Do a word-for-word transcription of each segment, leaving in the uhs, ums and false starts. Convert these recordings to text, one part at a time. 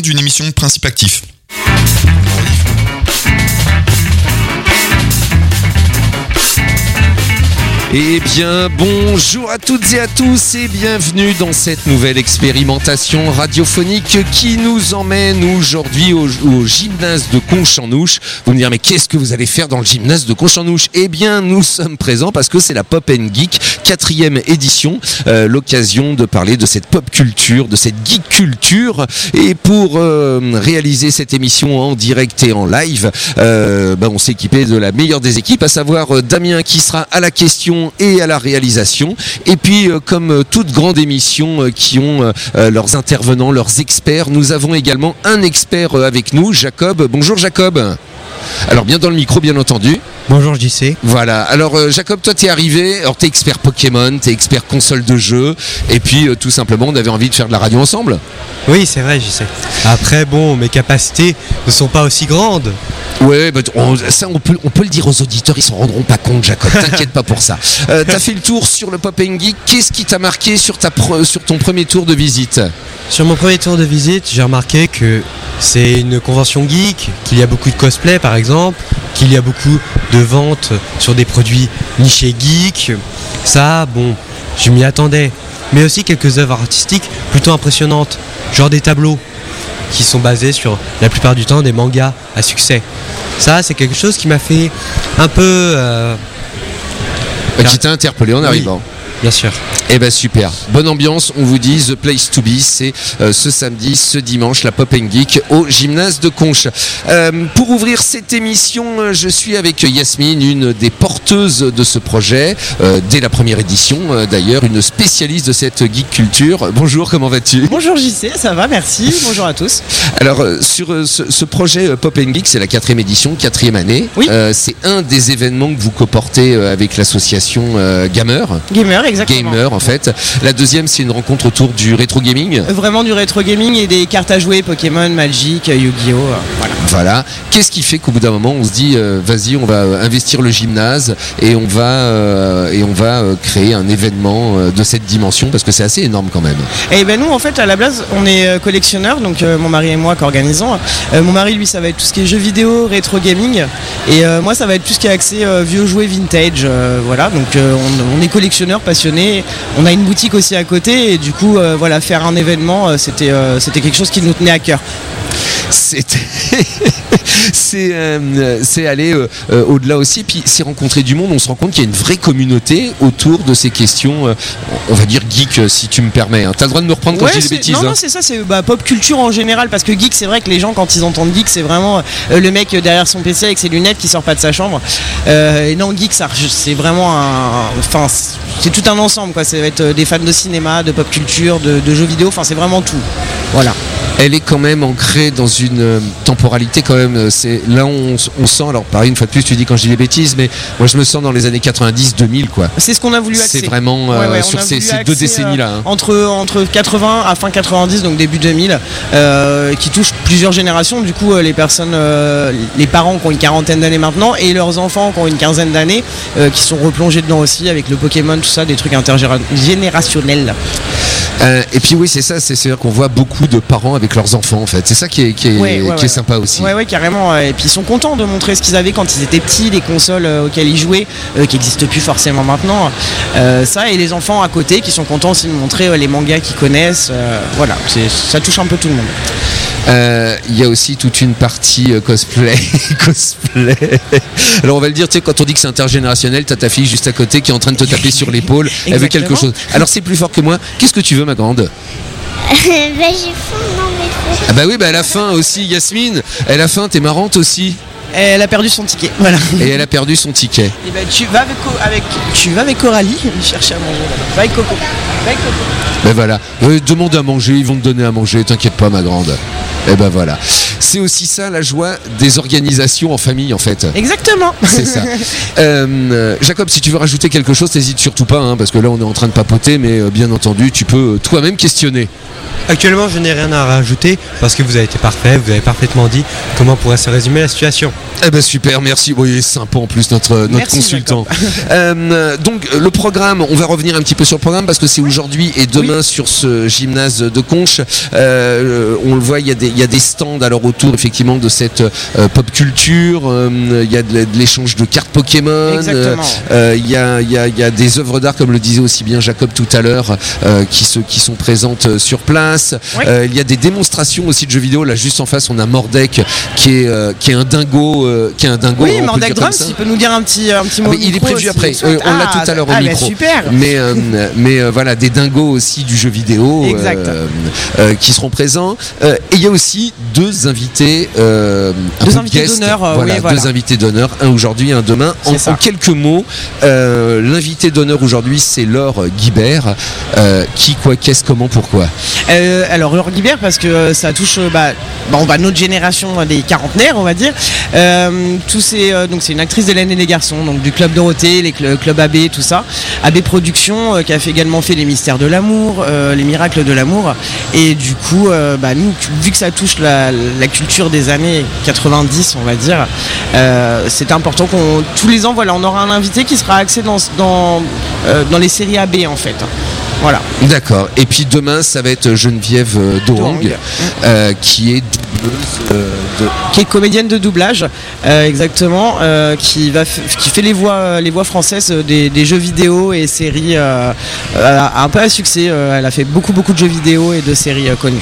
d'une émission de Principe Actif. Eh bien, bonjour à toutes et à tous et bienvenue dans cette nouvelle expérimentation radiophonique qui nous emmène aujourd'hui au, au gymnase de Conche-en-Ouche. Vous me direz, mais qu'est-ce que vous allez faire dans le gymnase de Conche-en-Ouche ? Eh bien, nous sommes présents parce que c'est la Pop and Geek, quatrième édition, euh, l'occasion de parler de cette pop culture, de cette geek culture. Et pour euh, réaliser cette émission en direct et en live, euh, ben, on s'est équipé de la meilleure des équipes, à savoir euh, Damien qui sera à la question et à la réalisation, et puis euh, comme euh, toute grande émission euh, qui ont euh, leurs intervenants, leurs experts, nous avons également un expert euh, avec nous, Jacob. Bonjour Jacob. Alors bien dans le micro bien entendu. Bonjour J C. Voilà, alors euh, Jacob, toi t'es arrivé, alors t'es expert Pokémon, t'es expert console de jeu, et puis euh, tout simplement on avait envie de faire de la radio ensemble. Oui c'est vrai J C. Après bon, mes capacités ne sont pas aussi grandes. Ouais, bah, on, ça on peut, on peut le dire aux auditeurs, ils s'en rendront pas compte Jacob, t'inquiète pas pour ça. Euh, t'as fait le tour sur le Pop and Geek, qu'est-ce qui t'a marqué sur, ta pre, sur ton premier tour de visite ? Sur mon premier tour de visite, j'ai remarqué que c'est une convention geek, qu'il y a beaucoup de cosplay par exemple, qu'il y a beaucoup de ventes sur des produits nichés geek. Ça, bon, je m'y attendais. Mais aussi quelques œuvres artistiques plutôt impressionnantes, genre des tableaux qui sont basés sur la plupart du temps des mangas à succès. Ça, c'est quelque chose qui m'a fait un peu... Euh... Qui t'a interpellé en arrivant. Oui. Bien sûr. Eh ben super, bonne ambiance, on vous dit The Place to Be, c'est euh, ce samedi, ce dimanche, la Pop and Geek au gymnase de Conche. Euh, pour ouvrir cette émission, je suis avec Yasmine, une des porteuses de ce projet, euh, dès la première édition euh, d'ailleurs, une spécialiste de cette geek culture. Bonjour, comment vas-tu ? Bonjour J C, ça va, merci, bonjour à tous. Alors euh, sur euh, ce, ce projet euh, Pop and Geek, c'est la quatrième édition, quatrième année. Oui. Euh, c'est un des événements que vous coportez euh, avec l'association euh, Gamer. Gamer, exactement. Gamer en fait. La deuxième, c'est une rencontre autour du rétro gaming. Vraiment du rétro gaming et des cartes à jouer, Pokémon, Magic, Yu-Gi-Oh! Euh, voilà. Voilà. Qu'est-ce qui fait qu'au bout d'un moment, on se dit, euh, vas-y, on va investir le gymnase et on va euh, et on va euh, créer un événement euh, de cette dimension parce que c'est assez énorme quand même. Et ben nous, en fait, à la base, on est collectionneurs, donc euh, mon mari et moi qu'organisons. Euh, mon mari, lui, ça va être tout ce qui est jeux vidéo, rétro gaming, et euh, moi, ça va être tout ce qui est accès euh, vieux jouets vintage. Euh, voilà. Donc euh, on, on est collectionneurs passionnés. On a une boutique aussi à côté et du coup euh, voilà, faire un événement euh, c'était, euh, c'était quelque chose qui nous tenait à cœur. C'était c'est, euh, c'est aller euh, euh, au-delà aussi, puis c'est rencontrer du monde. On se rend compte qu'il y a une vraie communauté autour de ces questions, euh, on va dire geek, euh, si tu me permets. Hein. T'as le droit de me reprendre quand ouais, je dis des bêtises. Non, hein. non, c'est ça, c'est bah, pop culture en général, parce que geek, c'est vrai que les gens, quand ils entendent geek, c'est vraiment euh, le mec derrière son P C avec ses lunettes qui sort pas de sa chambre. Euh, et non, geek, ça, c'est vraiment un, enfin, c'est tout un ensemble, quoi. Ça va être des fans de cinéma, de pop culture, de, de jeux vidéo. Enfin, c'est vraiment tout. Voilà. Elle est quand même ancrée dans une euh, temporalité quand même. C'est là on, on sent. Alors pareil, une fois de plus, tu dis quand je dis des bêtises, mais moi je me sens dans les années quatre-vingt-dix deux mille quoi. C'est ce qu'on a voulu axer. C'est vraiment euh, ouais, ouais, sur ces, ces deux décennies-là. Hein. Entre entre quatre-vingts à fin quatre-vingt-dix, donc début deux mille, euh, qui touche plusieurs générations. Du coup, euh, les personnes, euh, les parents qui ont une quarantaine d'années maintenant et leurs enfants qui ont une quinzaine d'années, euh, qui sont replongés dedans aussi avec le Pokémon, tout ça, des trucs intergénérationnels. Euh, et puis oui, c'est ça, c'est c'est-à-dire qu'on voit beaucoup de parents avec leurs enfants en fait. C'est ça qui est, qui est, ouais, ouais, qui ouais. est sympa aussi. Ouais, ouais, carrément. Et puis ils sont contents de montrer ce qu'ils avaient quand ils étaient petits, les consoles euh, auxquelles ils jouaient, euh, qui n'existent plus forcément maintenant. Euh, ça, et les enfants à côté qui sont contents aussi de montrer euh, les mangas qu'ils connaissent. Euh, voilà, c'est, ça touche un peu tout le monde. Il euh, y a aussi toute une partie euh, cosplay. cosplay. Alors on va le dire, tu sais, quand on dit que c'est intergénérationnel, t'as ta fille juste à côté qui est en train de te taper sur l'épaule. Elle veut quelque chose. Alors c'est plus fort que moi. Qu'est-ce que tu veux, ma grande ? bah j'ai faim, non mais faut... Ah bah oui, bah elle a faim aussi, Yasmine. Elle a faim, t'es marrante aussi. Elle a perdu son ticket, voilà. Et elle a perdu son ticket. Et ben tu vas avec, avec tu vas avec Coralie chercher à manger. Va avec Coco. Va avec Coco. Ben voilà. Euh, demande à manger, ils vont te donner à manger. T'inquiète pas, ma grande. Et ben voilà. C'est aussi ça la joie des organisations en famille, en fait. Exactement. C'est ça. Euh, Jacob, si tu veux rajouter quelque chose, n'hésite surtout pas, hein, parce que là on est en train de papoter, mais euh, bien entendu, tu peux euh, toi-même questionner. Actuellement, je n'ai rien à rajouter parce que vous avez été parfait, vous avez parfaitement dit comment pourrait se résumer la situation. Eh ben super, merci. Oui, il est sympa en plus notre notre merci, consultant. euh, donc le programme, on va revenir un petit peu sur le programme parce que c'est aujourd'hui et demain oui. sur ce gymnase de Conche. Euh, on le voit, il y a des il il y a des stands alors autour effectivement de cette euh, pop culture. Euh, il y a de, de l'échange de cartes Pokémon. Exactement. Euh, il y a, il y a, il y a des œuvres d'art, comme le disait aussi bien Jacob tout à l'heure, euh, qui, se, qui sont présentes sur place. Oui. Euh, il y a des démonstrations aussi de jeux vidéo. Là, juste en face, on a Mordek qui est, euh, qui est un dingo, euh, qui est un dingo. Oui, on peut le Mordek dire comme Drums, ça. il peut nous dire un petit, un petit mot. Ah, au mais il est micro prévu si après. vous souhaitez. Euh, on l'a Ah, tout à l'heure au ah, micro. Bah, super. Mais, euh, mais euh, voilà, des dingos aussi du jeu vidéo Exact. euh, euh, qui seront présents. Euh, et il y a aussi deux invités, euh, un Deux peu invités guest. d'honneur, euh, Voilà, oui, voilà. deux invités d'honneur, un aujourd'hui, un demain. En, C'est ça. en quelques mots, euh, l'invité d'honneur aujourd'hui, c'est Laure Guibert. Euh, qui, quoi, qu'est-ce, comment, pourquoi? Euh, alors Laure Guibert, parce que euh, ça touche euh, bah, bon, bah, notre génération euh, des quarantenaires, on va dire. Euh, tous ces, euh, donc c'est une actrice d'Hélène et les garçons, donc du Club Dorothée, les cl- Club A B, tout ça. A B Productions, euh, qui a fait, également fait Les Mystères de l'amour, euh, Les Miracles de l'amour. Et du coup, euh, bah, nous, vu que ça touche la, la culture des années quatre-vingt-dix, on va dire, euh, c'est important qu'on tous les ans, voilà, on aura un invité qui sera axé dans dans, euh, dans les séries A B en fait. Voilà. D'accord. Et puis demain, ça va être Geneviève euh, Dohang, Dohang. euh, qui est doubleuse euh, de. Qui est comédienne de doublage, euh, exactement, euh, qui va f- qui fait les voix les voix françaises des, des jeux vidéo et séries euh, euh, un peu à succès. Euh, elle a fait beaucoup beaucoup de jeux vidéo et de séries euh, connues.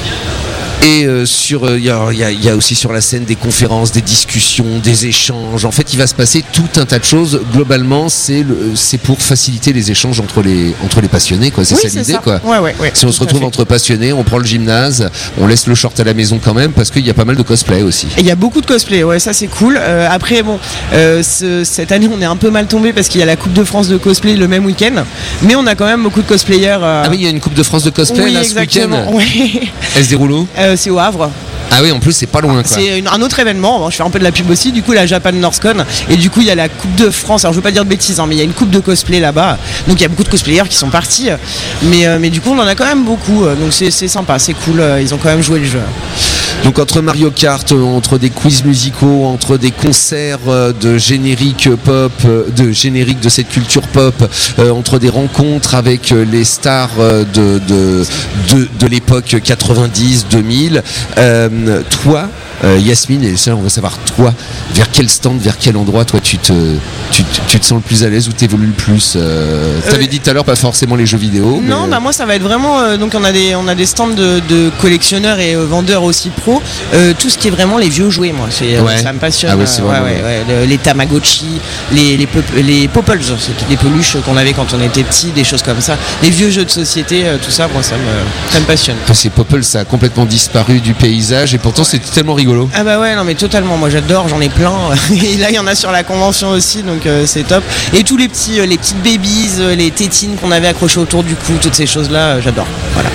Et euh, sur, il y, y, y a aussi sur la scène des conférences, des discussions, des échanges. En fait, il va se passer tout un tas de choses. Globalement, c'est le, c'est pour faciliter les échanges entre les entre les passionnés, quoi. C'est Oui, ça c'est l'idée, ça. quoi. Ouais, ouais, ouais, Si on tout se à retrouve fait. entre passionnés, on prend le gymnase, on laisse le short à la maison quand même, parce qu'il y a pas mal de cosplay aussi. Et il y a beaucoup de cosplay, ouais, ça c'est cool. Euh, après, bon, euh, ce- cette année on est un peu mal tombé parce qu'il y a la Coupe de France de cosplay le même week-end, mais on a quand même beaucoup de cosplayers. euh, Ah oui, il y a une Coupe de France de cosplay oui, là ce exactement. week-end. Ouais. Elle se déroule où? Euh, c'est au Havre. Ah oui, en plus c'est pas loin, quoi. C'est une- un autre événement, bon, je fais un peu de la pub aussi, du coup la Japan NorthCon, et du coup il y a la Coupe de France, alors je veux pas dire de bêtises, hein, mais il y a une coupe de cosplay là-bas, donc il y a beaucoup de cosplayers qui sont partis, mais, euh, mais du coup on en a quand même beaucoup, euh, donc c'est c'est sympa, c'est cool, euh, ils ont quand même joué le jeu. Donc entre Mario Kart, euh, entre des quiz musicaux, entre des concerts euh, de génériques pop, euh, de génériques de cette culture pop, euh, entre des rencontres avec euh, les stars euh, de, de, de, de l'époque quatre-vingt-dix deux mille, euh, toi, euh, Yasmine, et ça on va savoir toi, vers quel stand, vers quel endroit toi tu te, tu, te- tu te sens le plus à l'aise ou t'évolues le plus euh, T'avais Euh, dit tout à l'heure pas forcément les jeux vidéo. Non, mais... bah moi ça va être vraiment, euh, donc on a des, on a des stands de, de collectionneurs et euh, vendeurs aussi pro, euh, tout ce qui est vraiment les vieux jouets, moi, c'est, euh, Ouais. ça me passionne. Ah ouais, c'est euh, vraiment- ouais, ouais, le- les Tamagotchi, les, les, pop- les Popples, c'est des peluches qu'on avait quand on était petit, des choses comme ça, les vieux jeux de société, euh, tout ça, moi ça me, ça me passionne. Ces Popple, ça a complètement disparu du paysage et pourtant c'était tellement rigolo. Ah bah ouais, non mais totalement, moi j'adore, j'en ai plein. Et là il y en a sur la convention aussi, donc euh, c'est top. Et tous les petits, euh, les petites babies, euh, les tétines qu'on avait accrochées autour du cou, toutes ces choses-là, euh, j'adore. Voilà.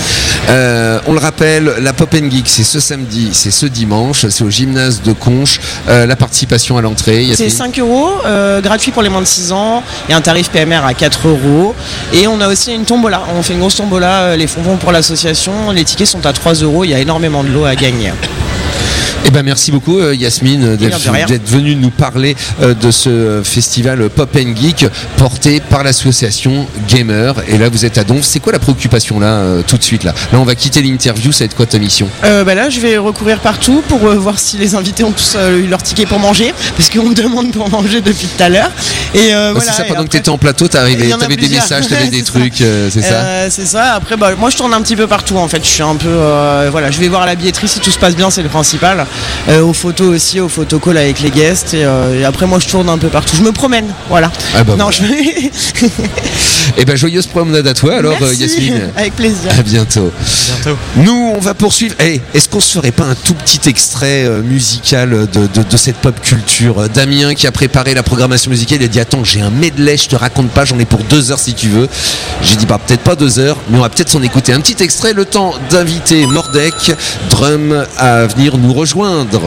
Euh, on le rappelle, la Pop and Geek, c'est ce samedi, c'est ce dimanche, c'est au gymnase de Conches. Euh, la participation à l'entrée, C'est Yasmine. cinq euros, euh, gratuit pour les moins de six ans, et un tarif P M R à quatre euros. Et on a aussi une tombola, on fait une grosse tombola, euh, les fonds vont pour l'association, les tickets sont à trois euros, il y a énormément de lots à gagner. Eh ben merci beaucoup euh, Yasmine d'être, de rien. d'être venue nous parler euh, de ce euh, festival Pop and Geek porté par l'association Gamer. Et là vous êtes à Donf. C'est quoi la préoccupation là euh, tout de suite là Là on va quitter l'interview. Ça va être quoi ta mission? Euh, bah là je vais recourir partout pour euh, voir si les invités ont tous euh, eu leur ticket pour manger, parce qu'on me demande pour manger depuis tout à l'heure. Et euh, Ouais, voilà, c'est ça. et Pendant que après- tu étais en plateau, Il t'arrivais, y en a t'avais des plusieurs. messages, t'avais des C'est ça. trucs, euh, c'est ça. Euh, c'est ça. Après, bah, moi, je tourne un petit peu partout. En fait, je suis un peu, euh, voilà, je vais voir à la billetterie si tout se passe bien, c'est le principal. Euh, aux photos aussi, aux photocalls avec les guests. Et, euh, et après, moi, je tourne un peu partout. Je me promène, voilà. Ah bah non, voilà. je. Eh ben joyeuse promenade à toi alors euh, Merci. Yasmine. Avec plaisir. À bientôt. Bientôt. Nous, on va poursuivre. Hey, est-ce qu'on se ferait pas un tout petit extrait euh, musical de, de, de cette pop culture? Euh, Damien qui a préparé la programmation musicale, il a dit attends, j'ai un medley, je te raconte pas, j'en ai pour deux heures si tu veux. J'ai dit bah peut-être pas deux heures, mais on va peut-être s'en écouter un petit extrait, le temps d'inviter Mordek Drum à venir nous rejoindre.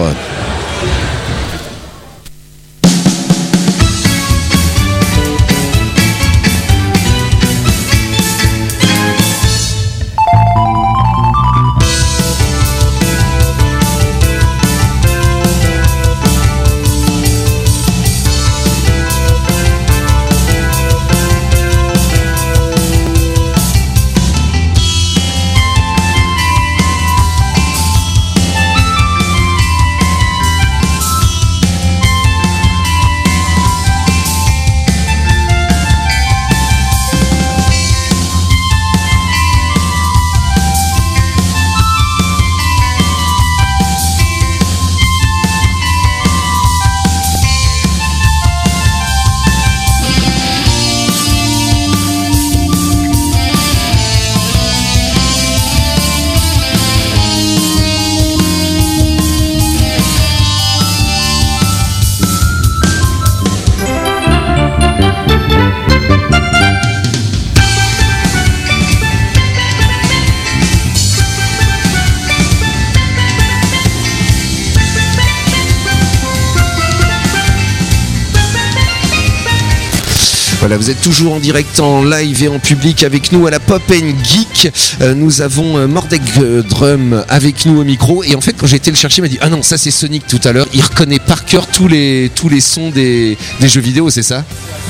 Voilà, vous êtes toujours en direct, en live et en public avec nous à la Pop and Geek. Euh, nous avons euh, Mordek Drum avec nous au micro. Et en fait, quand j'ai été le chercher, il m'a dit « Ah non, ça c'est Sonic tout à l'heure. » Il reconnaît par cœur tous les, tous les sons des, des jeux vidéo, c'est ça ?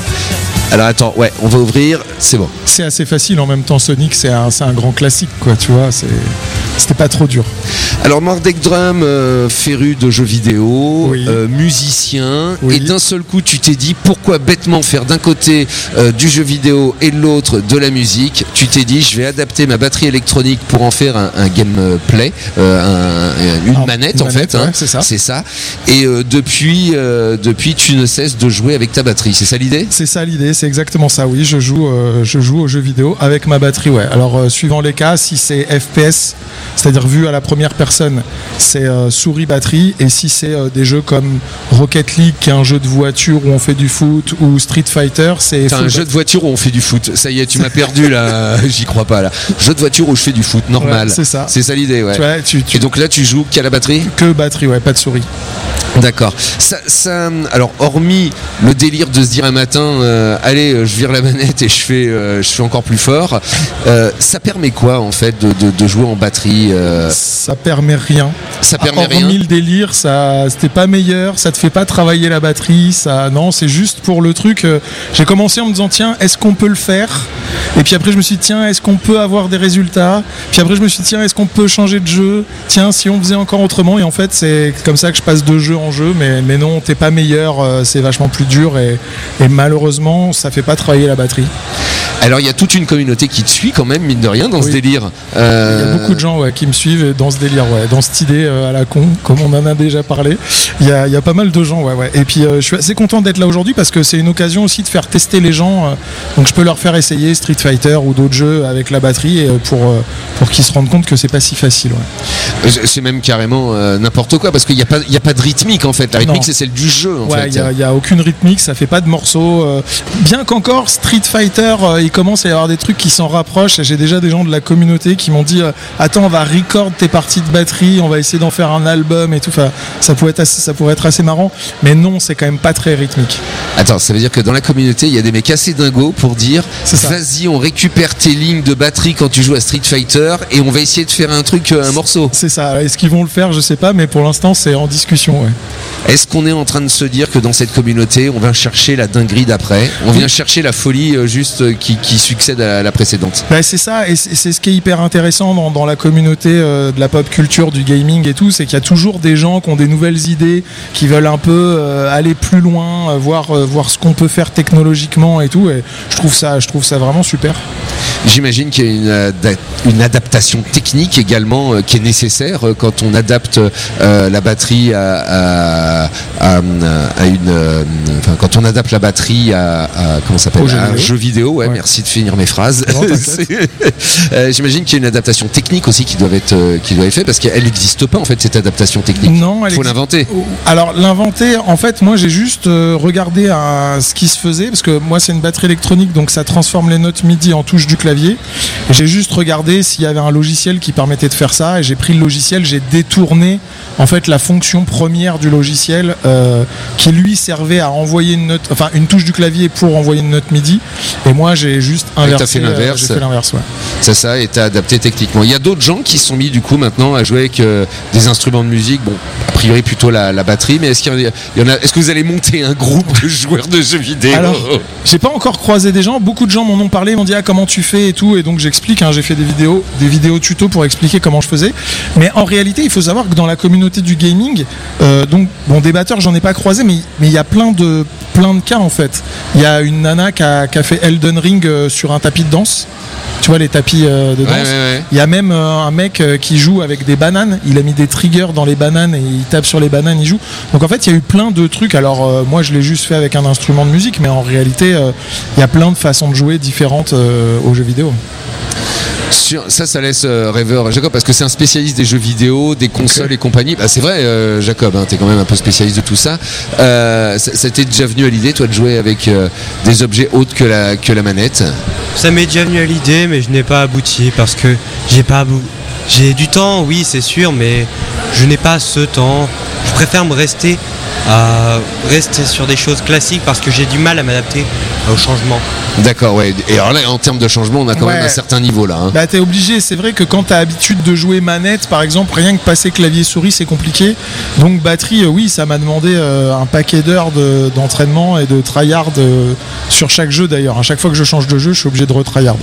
Alors attends, ouais, on va ouvrir, c'est bon. C'est assez facile en même temps, Sonic, c'est un, c'est un grand classique, quoi, tu vois, c'est... c'était pas trop dur. Alors Mordek Drum, euh, féru de jeux vidéo, oui. euh, musicien, oui. et d'un seul coup tu t'es dit pourquoi bêtement faire d'un côté euh, du jeu vidéo et de l'autre de la musique. Tu t'es dit je vais adapter ma batterie électronique pour en faire un, un gameplay, euh, un, une ah, manette une en manette, fait, ouais, hein, c'est ça. C'est ça. Et euh, depuis, euh, depuis tu ne cesses de jouer avec ta batterie, c'est ça l'idée ? C'est ça l'idée, c'est exactement ça, oui, je joue, euh, je joue aux jeux vidéo avec ma batterie, ouais. Alors euh, suivant les cas, si c'est F P S, c'est-à-dire vu à la première personne, c'est euh, souris batterie, et si c'est euh, des jeux comme Rocket League, qui est un jeu de voiture où on fait du foot, ou Street Fighter, c'est... C'est un jeu de voiture où on fait du foot, ça y est, tu m'as perdu là, j'y crois pas là. Jeu de voiture où je fais du foot, normal. Ouais, c'est ça. C'est ça l'idée, ouais. Tu vois, tu, tu... Et donc là tu joues qu'à la batterie ? Que batterie, ouais, pas de souris. D'accord. Ça, ça, alors, hormis le délire de se dire un matin, euh, allez, je vire la manette et je fais, euh, je fais encore plus fort, euh, ça permet quoi en fait de, de, de jouer en batterie euh... Ça permet rien. Ça permet hormis rien. le délire, ça, c'était pas meilleur, ça te fait pas travailler la batterie, ça, non, c'est juste pour le truc. Euh, j'ai commencé en me disant, tiens, est-ce qu'on peut le faire ? Et puis après, je me suis dit, tiens, est-ce qu'on peut avoir des résultats ? Puis après, je me suis dit, tiens, est-ce qu'on peut changer de jeu ? Tiens, si on faisait encore autrement. Et en fait, c'est comme ça que je passe de jeu en jeu, mais, mais non, t'es pas meilleur, euh, c'est vachement plus dur et, et malheureusement, ça fait pas travailler la batterie. Alors il y a toute une communauté qui te suit quand même, mine de rien, dans oui. ce délire. Euh... Il y a beaucoup de gens ouais, qui me suivent dans ce délire, ouais, dans cette idée euh, à la con, comme on en a déjà parlé. Il y a, il y a pas mal de gens, ouais, ouais. Et puis euh, je suis assez content d'être là aujourd'hui parce que c'est une occasion aussi de faire tester les gens. Euh, donc je peux leur faire essayer Street Fighter ou d'autres jeux avec la batterie et, euh, pour, euh, pour qu'ils se rendent compte que c'est pas si facile. Ouais. C'est même carrément euh, n'importe quoi parce qu'il n'y a, a pas de rythmique en fait. La rythmique non. C'est celle du jeu en ouais, fait. Il n'y a, a aucune rythmique, ça fait pas de morceaux. Euh, bien qu'encore Street Fighter, euh, il commence à y avoir des trucs qui s'en rapprochent. J'ai déjà des gens de la communauté qui m'ont dit euh, attends, on va record tes parties de batterie, on va essayer d'en faire un album et tout. Enfin, ça pourrait être assez, ça pourrait être assez marrant, mais non, c'est quand même pas très rythmique. Attends, ça veut dire que dans la communauté, il y a des mecs assez dingos pour dire vas-y, on récupère tes lignes de batterie quand tu joues à Street Fighter et on va essayer de faire un truc, un morceau. C'est ça. Est-ce qu'ils vont le faire ? Je sais pas, mais pour l'instant, c'est en discussion. Ouais. Est-ce qu'on est en train de se dire que dans cette communauté, on vient chercher la dinguerie d'après, on vient chercher la folie euh, juste euh, qui, qui succède à la précédente ? Bah, c'est ça, et c'est, c'est ce qui est hyper intéressant dans, dans la communauté euh, de la pop culture, du gaming et tout, c'est qu'il y a toujours des gens qui ont des nouvelles idées, qui veulent un peu euh, aller plus loin, euh, voir, euh, voir ce qu'on peut faire technologiquement et tout, et je trouve ça, je trouve ça vraiment super. J'imagine qu'il y a une, euh, une adaptation technique également euh, qui est nécessaire euh, quand on adapte euh, la batterie à, à, à, à une, euh, enfin quand on adapte la batterie à, à comment ça s'appelle, à un jeu vidéo. Ouais, ouais. Merci de finir mes phrases. Non, euh, j'imagine qu'il y a une adaptation technique aussi qui doit être, euh, qui doit être faite parce qu'elle n'existe pas en fait cette adaptation technique. Non, il faut existe... l'inventer. Alors l'inventer, en fait, moi j'ai juste euh, regardé un, ce qui se faisait parce que moi c'est une batterie électronique donc ça transforme les notes MIDI en touches du clavier. Et j'ai juste regardé s'il y avait un logiciel qui permettait de faire ça et j'ai pris le logiciel, j'ai détourné en fait la fonction première du logiciel euh, qui lui servait à envoyer une note, enfin une touche du clavier pour envoyer une note MIDI et moi j'ai juste inversé. T'as fait l'inverse. Euh, j'ai fait l'inverse, ouais. C'est ça, et t'as adapté techniquement. Il y a d'autres gens qui se sont mis du coup maintenant à jouer avec euh, des instruments de musique, bon a priori plutôt la, la batterie, mais est-ce qu'il y, il y en a, est-ce que vous allez monter un groupe de joueurs de jeux vidéo? Alors, j'ai pas encore croisé des gens, beaucoup de gens m'en ont parlé, m'ont dit ah comment tu fais et tout, et donc j'explique, hein, j'ai fait des vidéos, des vidéos tuto pour expliquer comment je faisais, mais en réalité il faut savoir que dans la communauté du gaming, euh, donc bon des batteurs j'en ai pas croisé, mais mais il y a plein de plein de cas en fait. Il y a une nana qui a, qui a fait Elden Ring euh, sur un tapis de danse. Tu vois les tapis euh, de danse. Il ouais, ouais, ouais. y a même euh, un mec euh, qui joue avec des bananes. Il a mis des triggers dans les bananes et il tape sur les bananes, il joue. Donc en fait il y a eu plein de trucs. Alors euh, moi je l'ai juste fait avec un instrument de musique, mais en réalité il euh, y a plein de façons de jouer différentes euh, aux jeux vidéo. Sur, ça, ça laisse euh, rêveur Jacob parce que c'est un spécialiste des jeux vidéo, des consoles okay. et compagnie. Bah, c'est vrai, euh, Jacob, hein, t'es quand même un peu spécialiste de tout ça. Euh, ça, ça t'est déjà venu à l'idée, toi, de jouer avec euh, des objets autres que la, que la manette? Ça m'est déjà venu à l'idée, mais je n'ai pas abouti parce que j'ai pas abou... j'ai du temps, oui, c'est sûr, mais je n'ai pas ce temps. Je préfère me rester à rester sur des choses classiques parce que j'ai du mal à m'adapter au changement. D'accord, ouais. Et alors là, en termes de changement, on a quand Ouais. même un certain niveau là. Hein. Bah t'es obligé, c'est vrai que quand t'as l'habitude de jouer manette par exemple, rien que passer clavier souris c'est compliqué. Donc batterie, euh, oui ça m'a demandé euh, un paquet d'heures de- d'entraînement et de tryhard euh, sur chaque jeu d'ailleurs. À chaque fois que je change de jeu, je suis obligé de retryhard.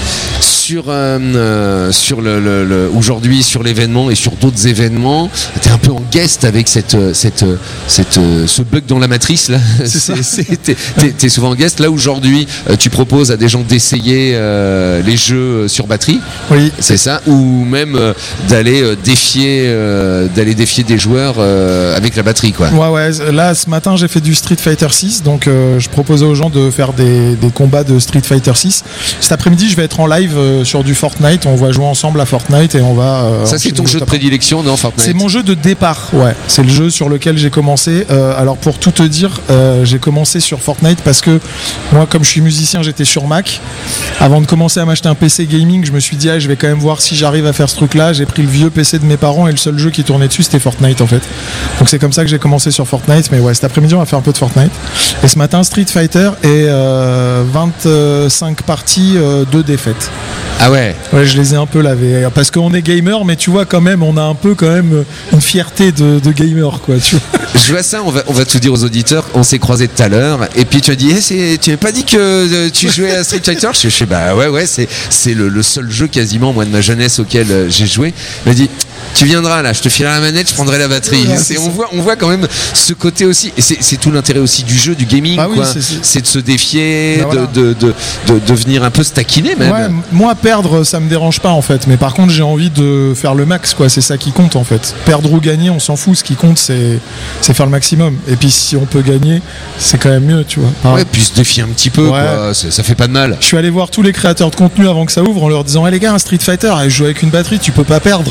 Sur, euh, euh, sur le, le- le- aujourd'hui sur l'événement et sur d'autres événements, t'es un peu en guest avec cette, euh, cette, euh, cette, euh, ce bug dans la matrice là. C'est ça. c'est- t'es, t'es- t'es souvent en guest. Là aujourd'hui, euh, tu proposes à des gens d'essayer euh, les jeux sur batterie, Oui. c'est ça, ou même euh, d'aller euh, défier, euh, d'aller défier des joueurs euh, avec la batterie quoi. Ouais ouais, là ce matin j'ai fait du Street Fighter six, donc euh, je proposais aux gens de faire des, des combats de Street Fighter six. Cet après-midi je vais être en live euh, sur du Fortnite, on va jouer ensemble à Fortnite et on va... euh, Ça c'est ton enchaîner jeu de les top. prédilection, non, Fortnite? C'est mon jeu de départ, ouais. C'est le jeu sur lequel j'ai commencé. Euh, alors pour tout te dire, euh, j'ai commencé sur Fortnite parce que moi, comme je suis musicien, j'étais sur Mac. Avant de commencer à m'acheter un P C gaming, je me suis dit, ah, je vais quand même voir si j'arrive à faire ce truc-là. J'ai pris le vieux P C de mes parents et le seul jeu qui tournait dessus, c'était Fortnite en fait. Donc c'est comme ça que j'ai commencé sur Fortnite. Mais ouais, cet après-midi, on va faire un peu de Fortnite. Et ce matin, Street Fighter et euh, vingt-cinq parties, euh, deux défaites. Ah ouais. Ouais, je les ai un peu lavés. Parce qu'on est gamer, mais tu vois, quand même, on a un peu quand même une fierté de, de gamer, quoi. Tu vois. Je vois ça, on va, on va tout dire aux auditeurs. On s'est croisés tout à l'heure, et puis tu as dit, eh, c'est, tu m'as pas dit que euh, tu jouais à Street Fighter? Je suis, bah ouais, ouais, c'est, c'est le, le seul jeu quasiment, moi, de ma jeunesse auquel euh, j'ai joué. Il m'a dit, tu viendras là, je te filerai la manette, je prendrai la batterie. Ouais, c'est, c'est on ça. voit, on voit quand même ce côté aussi, et c'est, c'est tout l'intérêt aussi du jeu, du gaming, Ah oui, quoi. c'est- c'est- C'est de se défier, Bah voilà. de, de, de, de, de venir un peu se taquiner même. Ouais, m- moi, perdre, ça me dérange pas, en fait. Mais par contre, j'ai envie de faire le max, quoi. C'est ça qui compte, en fait. Perdre ou gagner, on s'en fout. Ce qui compte, c'est, c'est faire le maximum. Et puis, si on peut gagner, c'est quand même mieux, tu vois. Enfin, Ouais, puis se défier un petit peu, Ouais. quoi. C'est- ça fait pas de mal. Je suis allé voir tous les créateurs de contenu avant que ça ouvre en leur disant, hey, les gars, un Street Fighter, et je joue avec une batterie, tu peux pas perdre.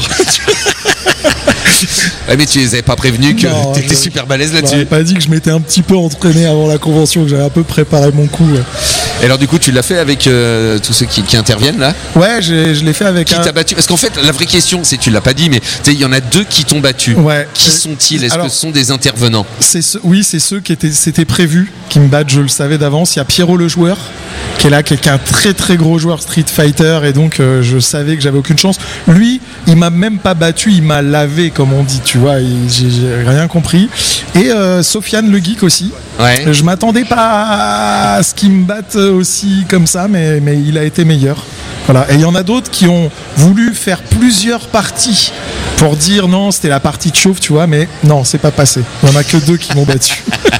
Ouais, mais tu les avais pas prévenus que Non, t'étais je- super balèze Je leur avais là-dessus. pas dit que je m'étais un petit peu entraîné avant la convention, que j'avais un peu préparé mon coup. Ouais, Et alors du coup, tu l'as fait avec euh, tous ceux qui, qui interviennent là? ouais j'ai- je l'ai fait avec Qui un... t'a battu? Parce qu'en fait, la vraie question, c'est, tu l'as pas dit, mais tu sais, il y en a deux qui t'ont battu. Ouais. Qui sont-ils? Est-ce Alors- que ce sont des intervenants? C'est ce- oui, c'est ceux qui étaient, c'était prévu, qui me battent, je le savais d'avance. Il y a Pierrot le joueur, qui est là, qui est un très très gros joueur Street Fighter, et donc euh, je savais que j'avais aucune chance. Lui, il m'a même pas battu, il m'a lavé, comme on dit, tu vois, il- j'ai j'ai rien compris. Et euh, Sofiane le geek aussi. Ouais. Je m'attendais pas à ce qu'il me batte aussi comme ça, mais, mais il a été meilleur. Voilà. Et il y en a d'autres qui ont voulu faire plusieurs parties pour dire non, c'était la partie de chauffe, tu vois, mais non, c'est pas passé. Il y en a que deux qui m'ont battu.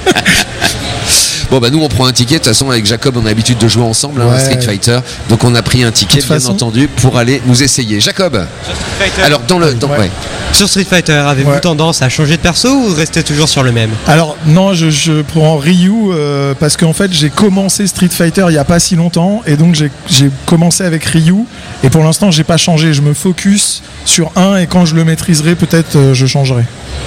Bon bah nous on prend un ticket, de toute façon avec Jacob on a l'habitude de jouer ensemble hein, à Ouais. Street Fighter, donc on a pris un ticket De toute bien façon- entendu pour aller nous essayer. Jacob, alors dans le... Dans, Ouais. ouais. Sur Street Fighter, avez-vous Ouais. tendance à changer de perso ou rester toujours sur le même? Alors non, je, je prends Ryu euh, parce qu'en fait j'ai commencé Street Fighter il y a pas si longtemps et donc j'ai j'ai commencé avec Ryu et pour l'instant j'ai pas changé. Je me focus sur un et quand je le maîtriserai peut-être euh, je changerai.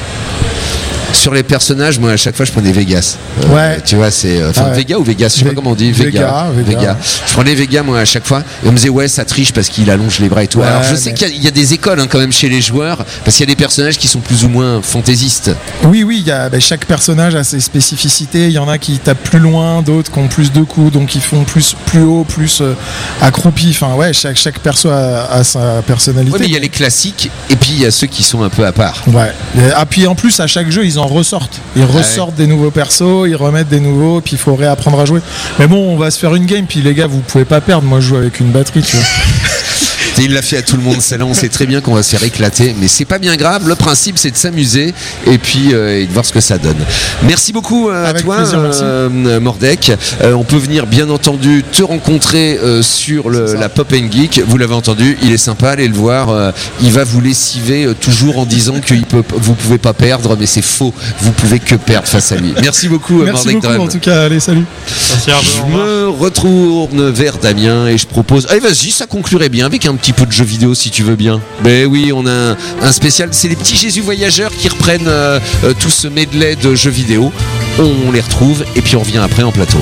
Sur les personnages, moi à chaque fois je prenais Vegas. Euh, Ouais. Tu vois, c'est. Enfin, Ah ouais. Vega ou Vegas, je sais Ve- pas comment on dit. Vega, Vega. Je prenais Vega moi à chaque fois et on me disait ouais, ça triche parce qu'il allonge les bras et tout. Ouais, Alors je sais mais- qu'il y a- il y, a des écoles hein, quand même chez les joueurs parce qu'il y a des personnages qui sont plus ou moins fantaisistes. Oui, oui, il y a, ben, chaque personnage a ses spécificités. Il y en a qui tapent plus loin, d'autres qui ont plus de coups, donc qui font plus, plus haut, plus euh, accroupi. Enfin, ouais, chaque, chaque perso a, a sa personnalité. Ouais, mais il y a les classiques et puis il y a ceux qui sont un peu à part. Ouais. Et, ah, puis en plus, à chaque jeu, ils en ressortent. Ils ressortent des nouveaux persos, ils remettent des nouveaux, puis il faut réapprendre à jouer. Mais bon, on va se faire une game, puis les gars, vous pouvez pas perdre. Moi, je joue avec une batterie, tu vois. Et il l'a fait à tout le monde, celle-là, on sait très bien qu'on va se faire éclater, mais c'est pas bien grave, le principe c'est de s'amuser et puis euh, et de voir ce que ça donne. Merci beaucoup euh, à Avec toi plaisir, merci. euh, Mordek. Euh, on peut venir bien entendu te rencontrer euh, sur le, C'est ça. la Pop and Geek, vous l'avez entendu, il est sympa, allez le voir, euh, il va vous lessiver euh, toujours en disant que il peut, vous pouvez pas perdre, mais c'est faux, vous pouvez que perdre face à lui. Merci beaucoup euh, Merci Mordek beaucoup, Drum. en tout cas. Allez, salut. Je me retourne vers Damien et je propose. Allez, vas-y, ça conclurait bien avec un petit peu de jeux vidéo si tu veux bien. Ben oui, on a un, un spécial. C'est les petits Jésus voyageurs qui reprennent euh, euh, tout ce medley de jeux vidéo. On les retrouve et puis on revient après en plateau.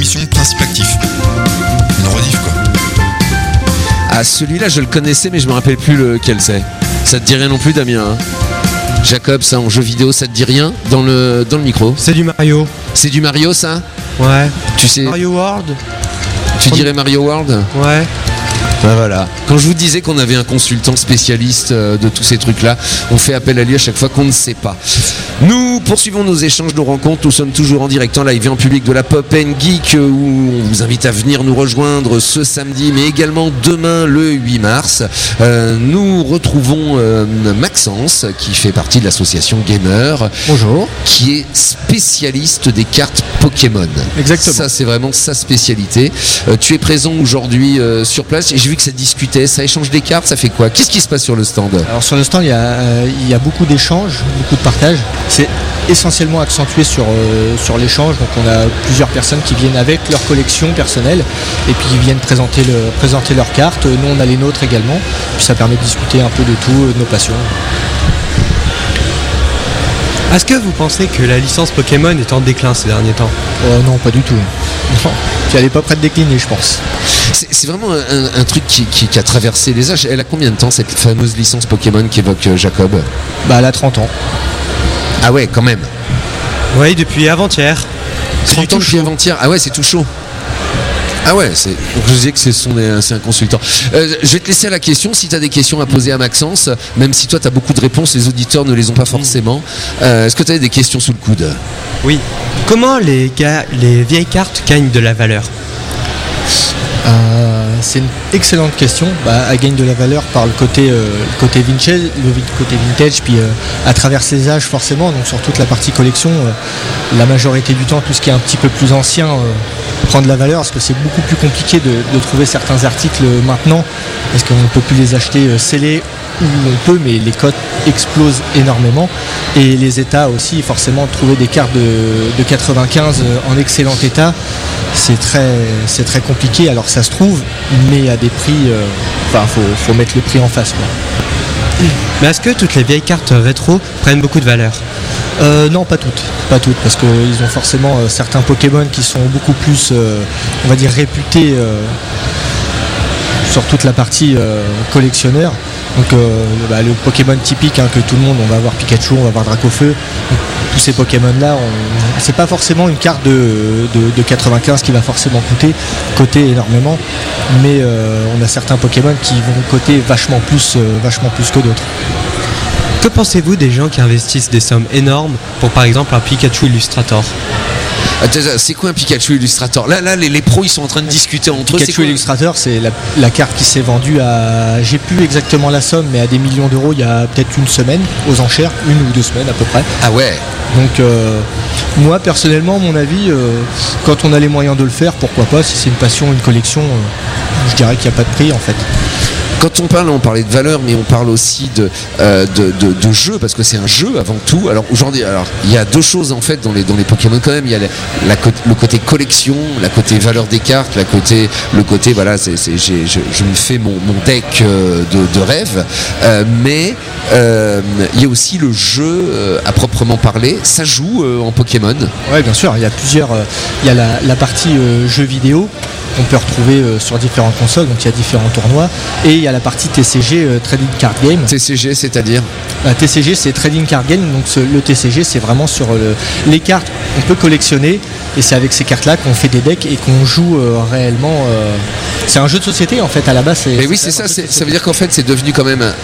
promotion de principe actif. Une rediff quoi. Ah, celui-là, je le connaissais, mais je me rappelle plus lequel c'est. Ça te dit rien non plus, Damien, hein? Jacob, ça en jeu vidéo, ça te dit rien dans le, dans le micro? C'est du Mario. C'est du Mario, ça? Ouais. Tu sais, Mario World. tu dirais Mario World? Ouais. Ben voilà. Quand je vous disais qu'on avait un consultant spécialiste euh, de tous ces trucs-là, on fait appel à lui à chaque fois qu'on ne sait pas. Nous poursuivons nos échanges, nos rencontres. Nous sommes toujours en direct, en live et en public de la Pop and Geek, euh, où on vous invite à venir nous rejoindre ce samedi, mais également demain, le huit mars. Euh, nous retrouvons euh, Maxence, qui fait partie de l'association Gamer. Bonjour. Qui est spécialiste des cartes Pokémon. Exactement. Ça, c'est vraiment sa spécialité. Euh, tu es présent aujourd'hui euh, sur place et j'ai vu que ça discutait, ça échange des cartes, ça fait quoi? Qu'est-ce qui se passe sur le stand? Alors sur le stand, il y a, euh, il y a beaucoup d'échanges, beaucoup de partages. C'est essentiellement accentué sur, euh, sur l'échange. Donc on a plusieurs personnes qui viennent avec leur collection personnelle et puis qui viennent présenter, le, présenter leurs cartes. Nous, on a les nôtres également. Puis ça permet de discuter un peu de tout, de nos passions. Est-ce que vous pensez que la licence Pokémon est en déclin ces derniers temps? Oh non, pas du tout. Non. Puis elle n'est pas prête de décliner, je pense. C'est, c'est vraiment un, un truc qui, qui, qui a traversé les âges. Elle a combien de temps, cette fameuse licence Pokémon qu'évoque euh, Jacob? Bah elle a trente ans. Ah ouais, quand même. Oui, depuis avant-hier. trente ans depuis avant-hier. Ah ouais, c'est tout chaud. Ah ouais, c'est... donc je disais que c'est, son... c'est un consultant. Euh, je vais te laisser à la question. Si tu as des questions à poser à Maxence, même si toi tu as beaucoup de réponses, les auditeurs ne les ont pas forcément. Euh, est-ce que tu as des questions sous le coude? Oui. Comment les, ga- les vieilles cartes gagnent de la valeur? Euh, c'est une excellente question. Bah, elle gagne de la valeur par le côté, euh, le côté vintage, le vi- côté vintage, puis euh, à travers ses âges forcément. Donc sur toute la partie collection, euh, la majorité du temps, tout ce qui est un petit peu plus ancien euh, prend de la valeur, parce que c'est beaucoup plus compliqué de, de trouver certains articles maintenant, parce qu'on ne peut plus les acheter euh, scellés, ou on peut, mais les cotes explosent énormément. Et les états aussi, forcément, trouver des cartes de, de quatre-vingt-quinze en excellent état, c'est très, c'est très compliqué. Alors ça se trouve, mais à des prix, euh, enfin, faut, faut mettre le prix en face, quoi. Mais est-ce que toutes les vieilles cartes rétro prennent beaucoup de valeur? Euh, non, pas toutes, pas toutes, parce qu'ils ont forcément euh, certains Pokémon qui sont beaucoup plus, euh, on va dire, réputés euh, sur toute la partie euh, collectionneur. Donc euh, bah, le Pokémon typique, hein, que tout le monde, on va avoir Pikachu, on va avoir Dracofeu. Donc, tous ces Pokémon là, on... c'est pas forcément une carte de, de, de quatre-vingt-quinze qui va forcément coûter, coter énormément, mais euh, on a certains Pokémon qui vont coter vachement plus, euh, vachement plus que d'autres. Que pensez-vous des gens qui investissent des sommes énormes pour par exemple un Pikachu Illustrator? C'est quoi un Pikachu Illustrator? Là, là les, les pros ils sont en train de discuter entre eux. Pikachu c'est quoi? Illustrator, c'est la, la carte qui s'est vendue à, j'ai plus exactement la somme, mais à des millions d'euros il y a peut-être une semaine aux enchères, une ou deux semaines à peu près. Ah ouais. Donc euh, moi personnellement, mon avis, euh, quand on a les moyens de le faire, pourquoi pas? Si c'est une passion, une collection, euh, je dirais qu'il n'y a pas de prix en fait. Quand on parle, on parlait de valeur, mais on parle aussi de, euh, de, de, de jeu, parce que c'est un jeu avant tout. Alors aujourd'hui, alors il y a deux choses en fait dans les, dans les Pokémon quand même. Il y a la, la, le côté collection, la côté valeur des cartes, la côté, le côté voilà, c'est, c'est, j'ai, je, je me fais mon, mon deck euh, de, de rêve. Euh, mais euh, il y a aussi le jeu euh, à proprement parler. Ça joue euh, en Pokémon. Ouais, bien sûr. Il y a plusieurs. Euh, il y a la, la partie euh, jeux vidéo qu'on peut retrouver euh, sur différentes consoles. Donc il y a différents tournois et il y a la partie T C G, euh, Trading Card Game. T C G, c'est-à-dire euh, T C G, c'est Trading Card Game. Donc ce, le T C G, c'est vraiment sur le, les cartes qu'on peut collectionner, et c'est avec ces cartes-là qu'on fait des decks et qu'on joue euh, réellement. Euh, c'est un jeu de société en fait à la base. C'est, mais oui, c'est c'est ça. C'est, ça veut dire qu'en fait, c'est devenu quand même un,